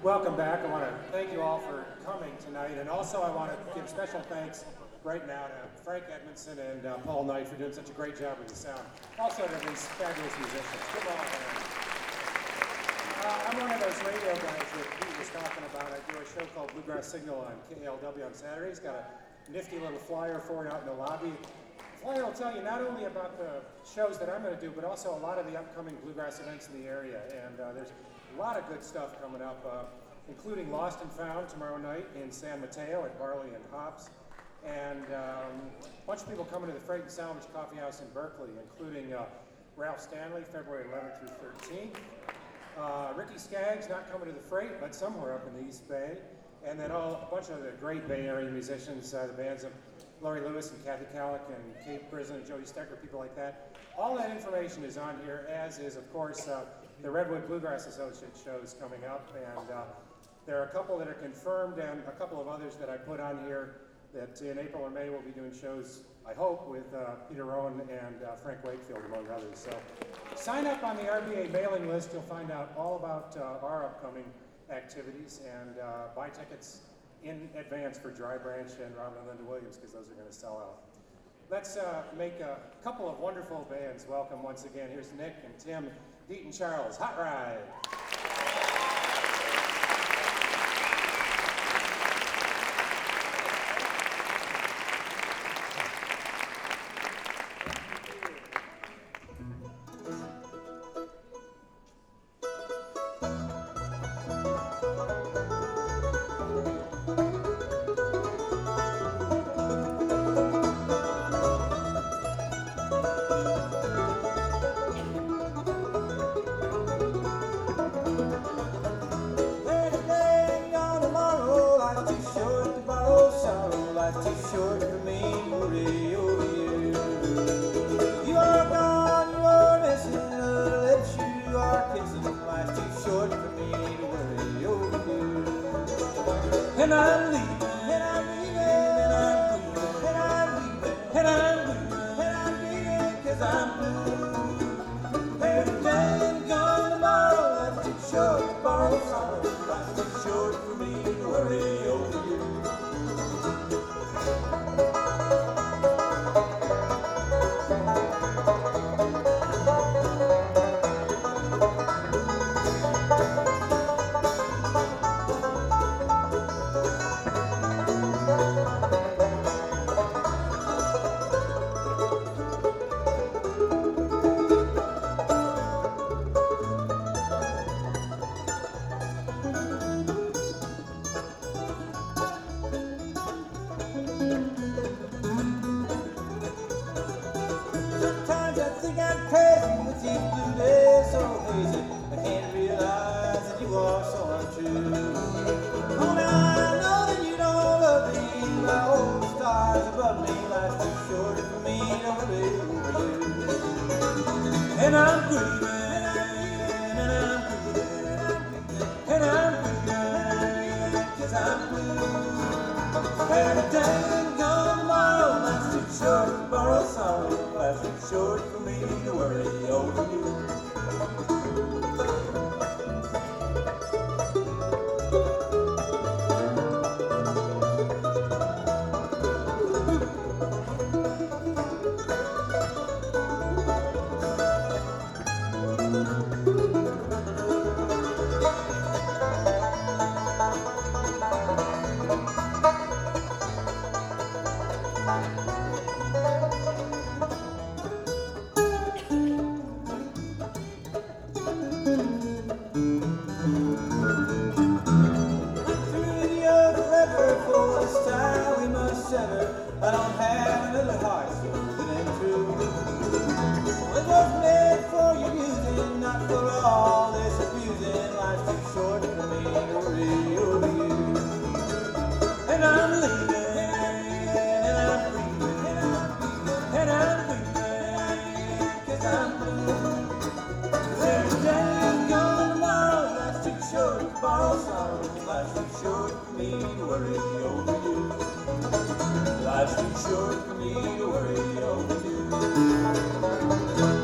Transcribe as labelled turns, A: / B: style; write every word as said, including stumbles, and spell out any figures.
A: Welcome back. I want to thank you all for coming tonight, and also I want to give special thanks right now to Frank Edmondson and uh, Paul Knight for doing such a great job with the sound. Also to these fabulous musicians. Give them all a hand. Uh, I'm one of those radio guys that Pete was talking about. I do a show called Bluegrass Signal on K A L W on Saturdays. Got a nifty little flyer for you out in the lobby. The flyer will tell you not only about the shows that I'm going to do, but also a lot of the upcoming bluegrass events in the area. And uh, there's a lot of good stuff coming up, uh, including Lost and Found tomorrow night in San Mateo at Barley and Hops. And um, a bunch of people coming to the Freight and Salvage Coffee House in Berkeley, including uh, Ralph Stanley, February eleventh through thirteenth. Uh, Ricky Skaggs not coming to the Freight, but somewhere up in the East Bay. And then all, a bunch of the great Bay Area musicians, uh, the bands of Laurie Lewis and Kathy Kallick and Kate Prison and Jody Stecker, people like that. All that information is on here, as is, of course, uh, the Redwood Bluegrass Associate shows coming up. And uh, there are a couple that are confirmed and a couple of others that I put on here that in April or May we'll be doing shows, I hope, with uh, Peter Rowan and uh, Frank Wakefield, among others. So sign up on the R B A mailing list. You'll find out all about uh, our upcoming activities, and uh, buy tickets in advance for Dry Branch and Robin and Linda Williams, because those are going to sell out. Let's uh, make a couple of wonderful bands welcome once again. Here's Nick and Tim, Pete and Charles. Hot Ride.
B: Life's too short for me to worry over you.